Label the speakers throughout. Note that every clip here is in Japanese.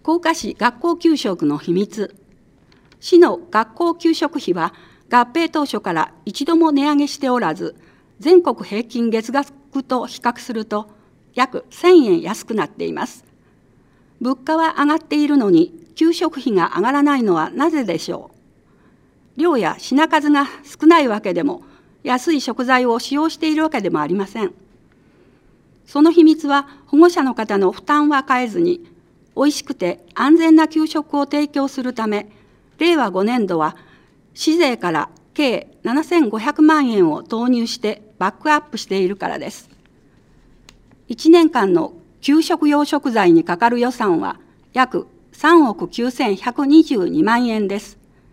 Speaker 1: 福岡市学校給食の秘密。市の学校給食費は合併当初から一度も値上げしておらず、全国平均月額と比較すると約1000円安くなっています。物価は上がっているのに給食費が上がらないのはなぜでしょう。量や品数が少ないわけでも、安い食材を使用しているわけでもありません。その秘密は保護者の方の負担は変えずに、おいしくて安全な給食を提供するため、令和5年度は市税から計7500万円を投入してバックアップしているからです。1年間の給食用食材にかかる予算は約3億9122万円です。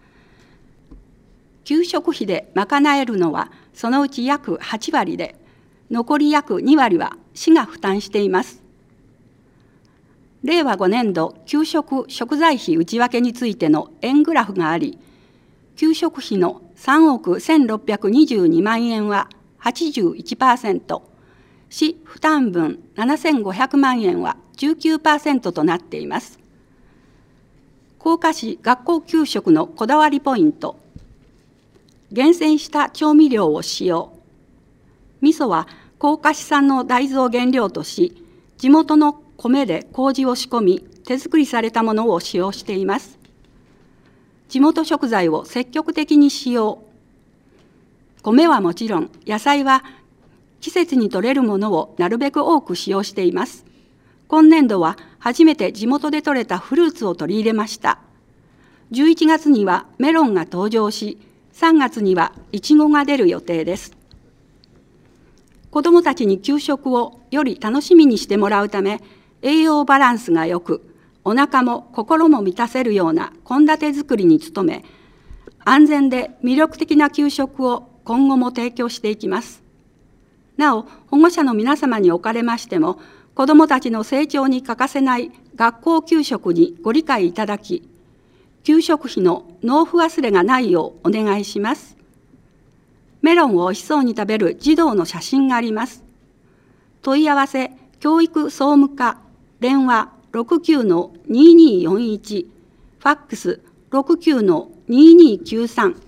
Speaker 1: 給食費で賄えるのはそのうち約8割で、残り約2割は市が負担しています。令和5年度給食食材費内訳についての円グラフがあり、給食費の3億1622万円は 81%、市負担分7500万円は 19% となっています。福岡市学校給食のこだわりポイント。厳選した調味料を使用。味噌は福岡市産の大豆を原料とし、地元の米で麹を仕込み、手作りされたものを使用しています。地元食材を積極的に使用。米はもちろん、野菜は季節に採れるものをなるべく多く使用しています。今年度は初めて地元で採れたフルーツを取り入れました。11月にはメロンが登場し、3月にはイチゴが出る予定です。子どもたちに給食をより楽しみにしてもらうため、栄養バランスがよく、お腹も心も満たせるような献立作りに努め、安全で魅力的な給食を今後も提供していきます。なお、保護者の皆様におかれましても、子どもたちの成長に欠かせない学校給食にご理解いただき、給食費の納付忘れがないようお願いします。メロンをおいしそうに食べる児童の写真があります。問い合わせ、教育総務課、電話 69-2241、ファックス 69-2293